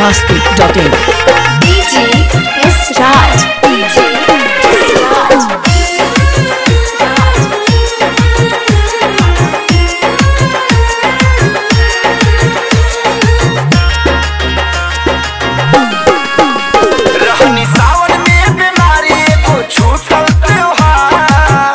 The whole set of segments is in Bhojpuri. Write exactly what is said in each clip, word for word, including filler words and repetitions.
masti dot in. D J S Raj. D J S Raj. रहनी सावन में बीमारी को छूटल त्योहार।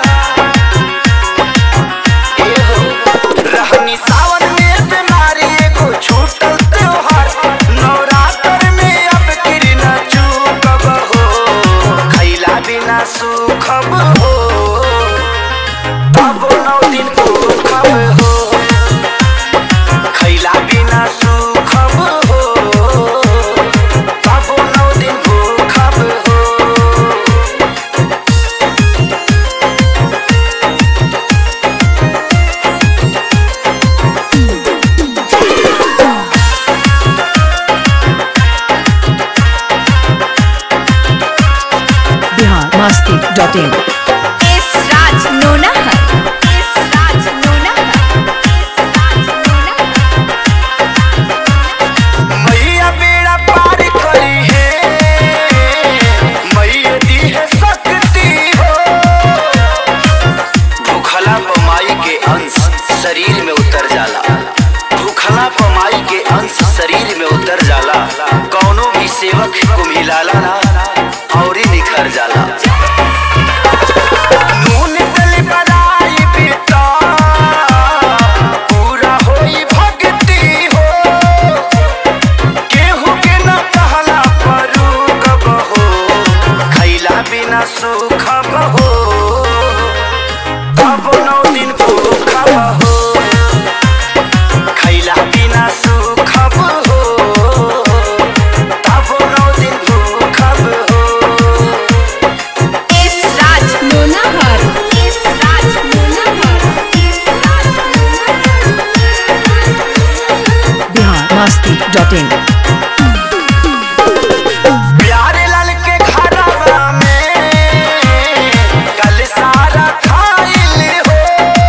रहनी सावन में बीमारी को छूटल त्योहार। नवरात्र में अब गिर न चूकब हो, खैला बिना सूखब हो, अब नौ दिन भूखब हो, खैला बिना सूखब हो, अब नौ दिन भूखब हो। Bihar masti dot in. S Raj Nonahar. S Raj Nonahar. S Raj Nonahar. मैया बेड़ा पार करी है, मैया दी है शक्ति हो। भूखला पमाई के अंश शरीर में उतर जाला, भूखला पमाई के अंश शरीर में उतर जाला। कौनो भी सेवक को मिलाला ना और ही निखर जाला। नून तेल बनाई बीता, पूरा होई भक्ति हो। केहू के न कहला परू कब हो, खैला बिना सूखब हो, तब नौ दिन भूखब हो, खैला बिना सूखब हो, तब नौ दिन भूखब हो। S Raj Nonahar. S Raj Nonahar. S Raj Nonahar. Bihar masti dot in. प्यारे लाल के घरवा में कल सारा खाइल हो।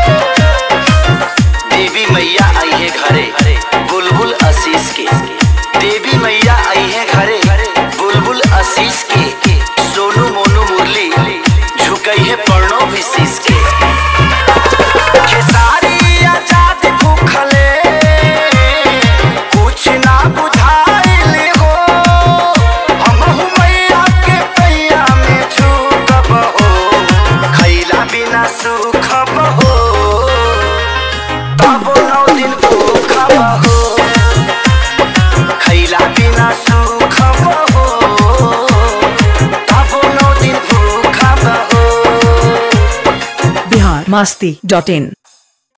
देवी मैया आई है घरे बुलबुल आशीष के, देवी मैया आई है घरे बुलबुल आशीष के। सोनू मोनू मुरली झुकई है पर्णो विशीष के। खेसारी आजाद भूखले कुछ ना बुझाइल हो। हमहु मैया के पैया में झुकब हो, खैला बिना सूखब हो, तब नौ दिन भूखब हो, खैला बिना सूखब हो, तब नौ दिन भूखब हो। Bihar masti dot in.